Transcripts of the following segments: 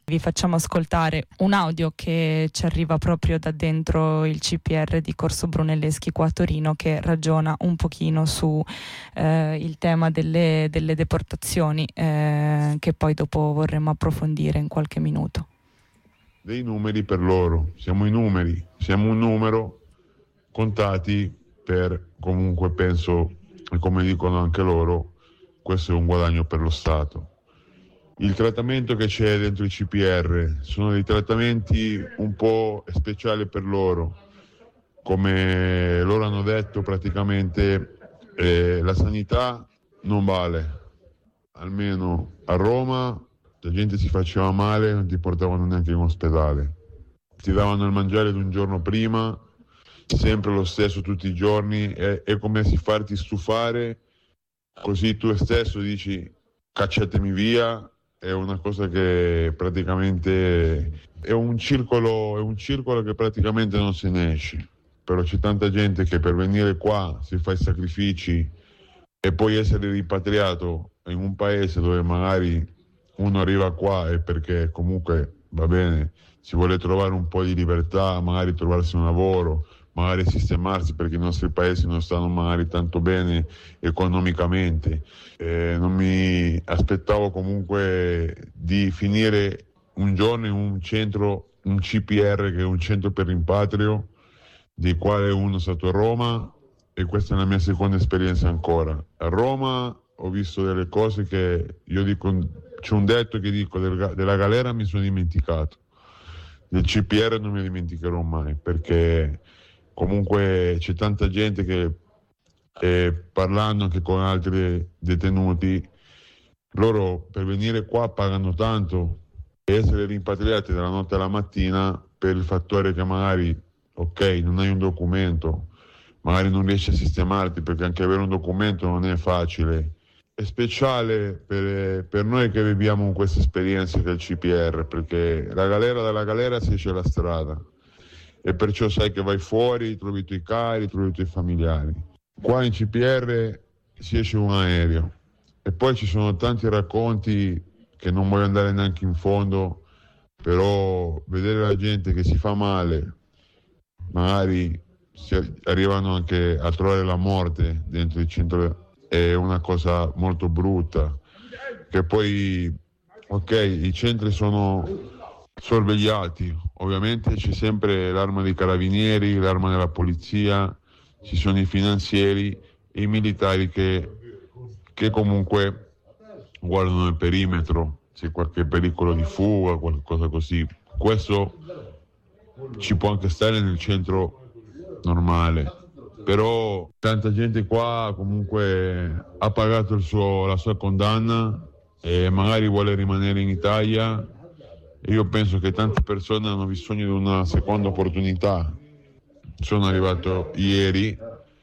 Vi facciamo ascoltare un audio che ci arriva proprio da dentro il CPR di Corso Brunelleschi qua a Torino, che ragiona un pochino su il tema delle deportazioni, che poi dopo vorremmo approfondire in qualche minuto. Dei numeri per loro, siamo i numeri, siamo un numero contati per, comunque penso, e come dicono anche loro, questo è un guadagno per lo Stato. Il trattamento che c'è dentro i CPR sono dei trattamenti un po' speciali per loro. Come loro hanno detto, praticamente la sanità non vale. Almeno a Roma la gente si faceva male, non ti portavano neanche in ospedale. Ti davano il mangiare di un giorno prima, sempre lo stesso tutti i giorni, è come se farti stufare, così tu stesso dici cacciatemi via. È una cosa che praticamente è un circolo che praticamente non se ne esce. Però c'è tanta gente che per venire qua si fa i sacrifici e poi essere rimpatriato in un paese dove magari uno arriva qua e perché comunque va bene, si vuole trovare un po' di libertà, magari trovarsi un lavoro, magari sistemarsi perché i nostri paesi non stanno magari tanto bene economicamente. Non mi aspettavo comunque di finire un giorno in un centro, un CPR che è un centro per rimpatrio, di quale uno è stato a Roma, e questa è la mia seconda esperienza ancora. A Roma ho visto delle cose che io dico, c'è un detto che dico, della galera mi sono dimenticato, del CPR non mi dimenticherò mai, perché comunque c'è tanta gente che parlando anche con altri detenuti, loro per venire qua pagano tanto e essere rimpatriati dalla notte alla mattina per il fattore che magari, ok, non hai un documento, magari non riesci a sistemarti, perché anche avere un documento non è facile. È speciale per noi che viviamo questa esperienza del CPR, perché dalla galera si esce alla strada e perciò sai che vai fuori, trovi i tuoi cari, trovi i tuoi familiari. Qua in CPR si esce un aereo e poi ci sono tanti racconti che non voglio andare neanche in fondo, però vedere la gente che si fa male, magari arrivano anche a trovare la morte dentro il centro, è una cosa molto brutta. Che poi, ok, i centri sono sorvegliati, ovviamente c'è sempre l'arma dei carabinieri, l'arma della polizia, ci sono i finanzieri e i militari che comunque guardano il perimetro, c'è qualche pericolo di fuga, qualcosa così. Questo ci può anche stare nel centro normale, però tanta gente qua comunque ha pagato la sua condanna e magari vuole rimanere in Italia, e io penso che tante persone hanno bisogno di una seconda opportunità. Sono arrivato ieri,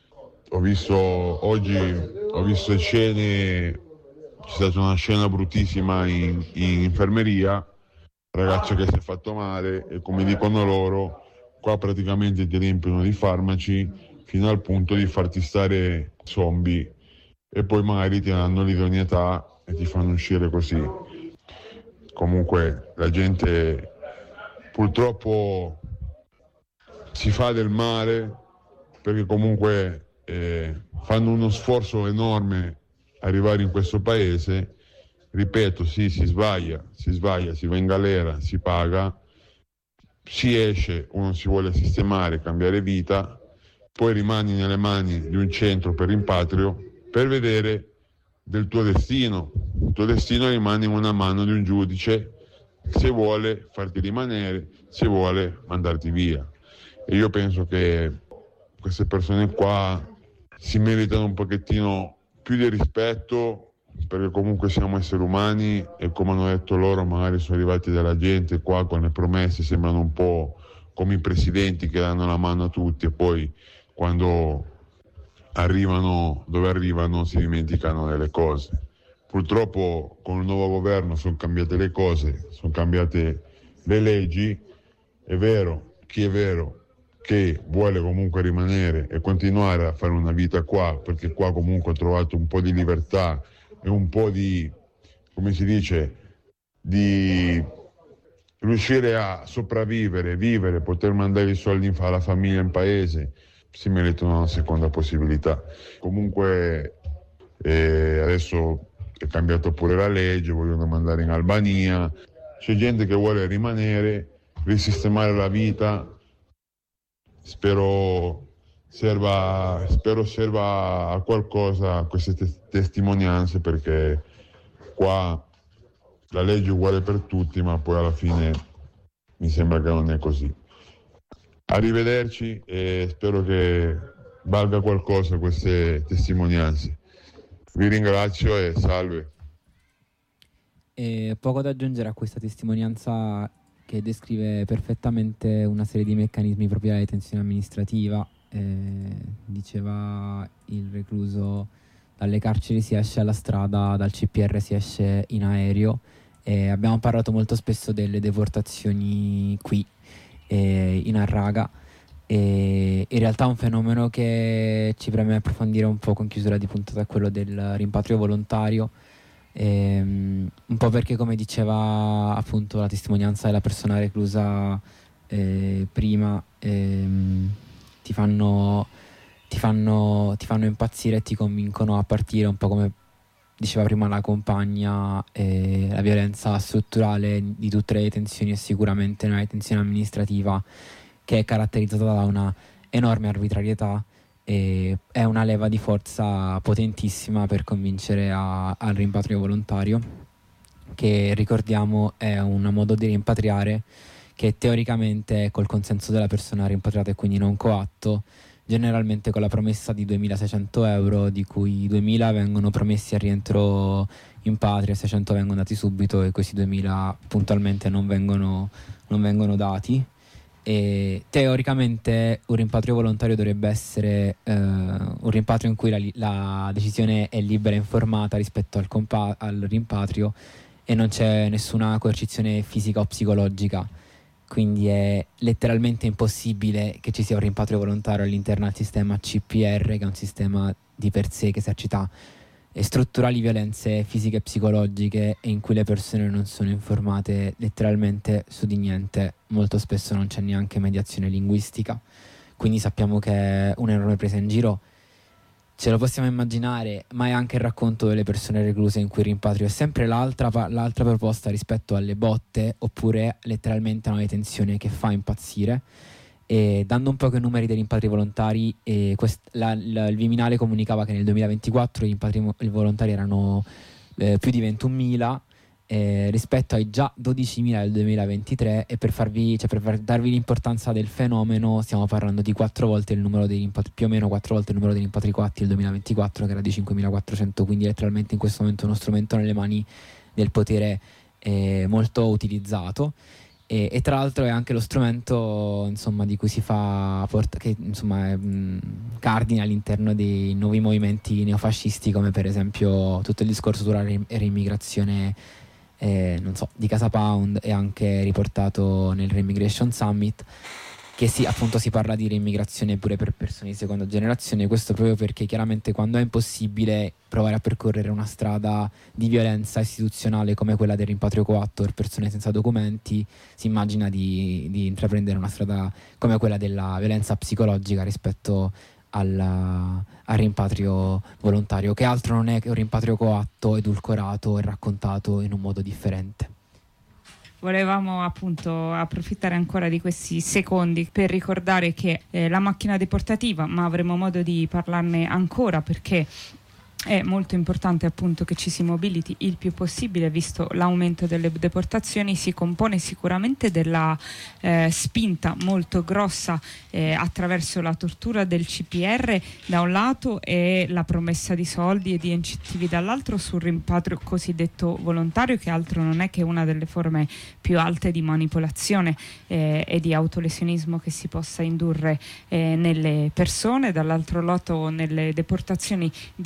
oggi ho visto scene, c'è stata una scena bruttissima in infermeria, ragazzo che si è fatto male e come dicono loro, qua praticamente ti riempiono di farmaci fino al punto di farti stare zombie e poi magari ti danno l'idoneità e ti fanno uscire così. Comunque la gente purtroppo si fa del male perché comunque fanno uno sforzo enorme arrivare in questo paese. Ripeto, sì, si sbaglia, si va in galera, si paga, si esce, uno si vuole sistemare, cambiare vita, poi rimani nelle mani di un centro per rimpatrio per vedere del tuo destino. Il tuo destino rimane in una mano di un giudice, se vuole farti rimanere, se vuole mandarti via. E io penso che queste persone qua si meritano un pochettino più di rispetto, perché comunque siamo esseri umani e come hanno detto loro magari sono arrivati dalla gente qua con le promesse, sembrano un po' come i presidenti che danno la mano a tutti e poi quando arrivano dove arrivano si dimenticano delle cose. Purtroppo con il nuovo governo sono cambiate le cose, sono cambiate le leggi. È vero, chi è vero che vuole comunque rimanere e continuare a fare una vita qua, perché qua comunque ha trovato un po' di libertà e un po' di, come si dice, di riuscire a sopravvivere, vivere, poter mandare i soldi alla famiglia in paese, si meritano una seconda possibilità. Comunque adesso è cambiato pure la legge, vogliono mandare in Albania, c'è gente che vuole rimanere, risistemare la vita. Spero serva a qualcosa queste testimonianze, perché qua la legge è uguale per tutti, ma poi alla fine mi sembra che non è così. Arrivederci e spero che valga qualcosa queste testimonianze. Vi ringrazio e salve. E poco da aggiungere a questa testimonianza, che descrive perfettamente una serie di meccanismi propri della detenzione amministrativa. Diceva il recluso: dalle carceri si esce alla strada, dal CPR si esce in aereo. Abbiamo parlato molto spesso delle deportazioni qui in Arraga, e in realtà un fenomeno che ci preme approfondire un po' con chiusura di puntata è quello del rimpatrio volontario, un po' perché, come diceva appunto la testimonianza della persona reclusa prima, ti fanno impazzire e ti convincono a partire, un po' come diceva prima la compagna. La violenza strutturale di tutte le detenzioni è sicuramente una detenzione amministrativa che è caratterizzata da una enorme arbitrarietà, e è una leva di forza potentissima per convincere al rimpatrio volontario, che, ricordiamo, è un modo di rimpatriare che teoricamente è col consenso della persona rimpatriata e quindi non coatto, generalmente con la promessa di 2.600 euro, di cui 2.000 vengono promessi al rientro in patria, 600 vengono dati subito e questi 2.000 puntualmente non vengono dati. E teoricamente un rimpatrio volontario dovrebbe essere un rimpatrio in cui la decisione è libera e informata rispetto al rimpatrio, e non c'è nessuna coercizione fisica o psicologica. Quindi è letteralmente impossibile che ci sia un rimpatrio volontario all'interno del sistema CPR, che è un sistema di per sé che esercita strutturali violenze fisiche e psicologiche, e in cui le persone non sono informate letteralmente su di niente. Molto spesso non c'è neanche mediazione linguistica, quindi sappiamo che è un'enorme presa in giro. Ce lo possiamo immaginare, ma è anche il racconto delle persone recluse, in cui il rimpatrio è sempre l'altra proposta rispetto alle botte, oppure letteralmente una detenzione che fa impazzire. E dando un po' i numeri dei rimpatri volontari, il Viminale comunicava che nel 2024 i rimpatri volontari erano più di 21.000 rispetto ai già 12.000 del 2023, e per darvi l'importanza del fenomeno, stiamo parlando di 4 volte il numero dei rimpatri, più o meno 4 volte il numero dei rimpatri coatti del 2024, che era di 5.400, quindi letteralmente in questo momento uno strumento nelle mani del potere molto utilizzato. E tra l'altro è anche lo strumento, insomma, di cui si fa che insomma è cardine all'interno dei nuovi movimenti neofascisti, come per esempio tutto il discorso sulla reimmigrazione di Casa Pound, e anche riportato nel Reimmigration Summit, che appunto si parla di reimmigrazione pure per persone di seconda generazione. Questo proprio perché chiaramente, quando è impossibile provare a percorrere una strada di violenza istituzionale come quella del rimpatrio coatto per persone senza documenti, si immagina di intraprendere una strada come quella della violenza psicologica rispetto al rimpatrio volontario, che altro non è che un rimpatrio coatto, edulcorato e raccontato in un modo differente. Volevamo appunto approfittare ancora di questi secondi per ricordare che la macchina deportativa, ma avremo modo di parlarne ancora, perché è molto importante appunto che ci si mobiliti il più possibile, visto l'aumento delle deportazioni. Si compone sicuramente della spinta molto grossa attraverso la tortura del CPR da un lato, e la promessa di soldi e di incentivi dall'altro sul rimpatrio cosiddetto volontario, che altro non è che una delle forme più alte di manipolazione e di autolesionismo che si possa indurre nelle persone. Dall'altro lato, nelle deportazioni direttamente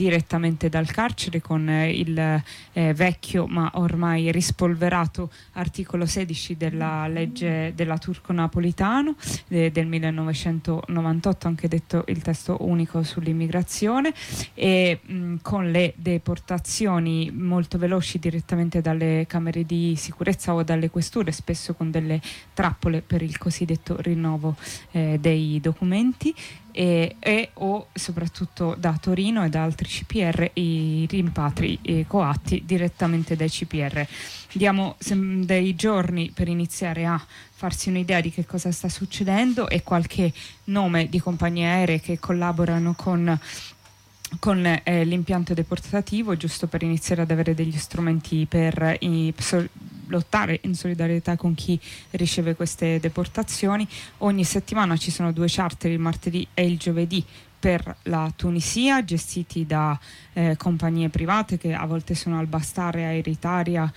direttamente dal carcere con il vecchio ma ormai rispolverato articolo 16 della legge della Turco-Napolitano del 1998, anche detto il testo unico sull'immigrazione, e con le deportazioni molto veloci direttamente dalle camere di sicurezza o dalle questure, spesso con delle trappole per il cosiddetto rinnovo dei documenti, o soprattutto da Torino e da altri CPR i rimpatri coatti direttamente dai CPR. Diamo dei giorni per iniziare a farsi un'idea di che cosa sta succedendo e qualche nome di compagnie aeree che collaborano con l'impianto deportativo, giusto per iniziare ad avere degli strumenti per lottare in solidarietà con chi riceve queste deportazioni. Ogni settimana ci sono 2 charter, il martedì e il giovedì, per la Tunisia, gestiti da compagnie private che a volte sono Albastare, Air Italia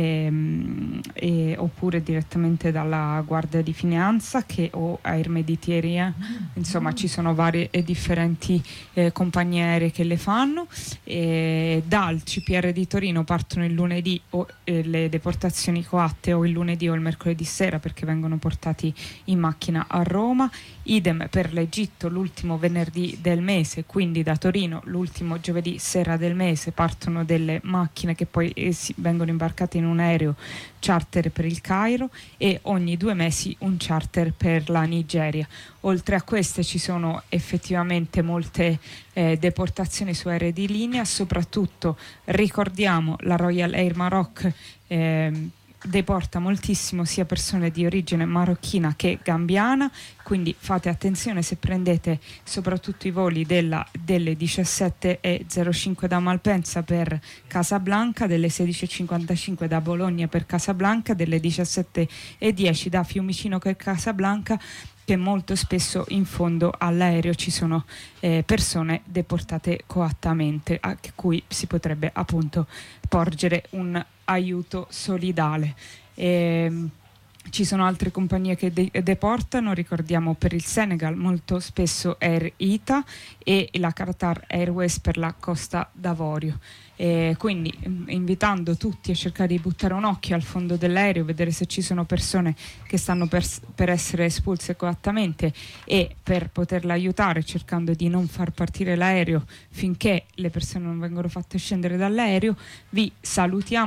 oppure direttamente dalla Guardia di Finanza o Air Mediterranea. Insomma, ci sono varie e differenti compagnie aeree che le fanno. Dal CPR di Torino partono il lunedì le deportazioni coatte, o il lunedì o il mercoledì sera, perché vengono portati in macchina a Roma. Idem per l'Egitto, l'ultimo venerdì del mese, quindi da Torino l'ultimo giovedì sera del mese partono delle macchine che poi vengono imbarcate in un aereo charter per il Cairo, e ogni 2 mesi un charter per la Nigeria. Oltre a queste ci sono effettivamente molte deportazioni su aerei di linea, soprattutto ricordiamo la Royal Air Maroc deporta moltissimo sia persone di origine marocchina che gambiana, quindi fate attenzione se prendete soprattutto i voli delle 17:05 da Malpensa per Casablanca, delle 16:55 da Bologna per Casablanca, delle 17:10 da Fiumicino per Casablanca, che molto spesso in fondo all'aereo ci sono persone deportate coattamente, a cui si potrebbe appunto porgere un aiuto solidale. Ci sono altre compagnie che deportano, ricordiamo per il Senegal molto spesso Air Ita e la Qatar Airways per la Costa d'Avorio. Quindi invitando tutti a cercare di buttare un occhio al fondo dell'aereo, vedere se ci sono persone che stanno per essere espulse coattamente, e per poterla aiutare cercando di non far partire l'aereo finché le persone non vengono fatte scendere dall'aereo. Vi salutiamo.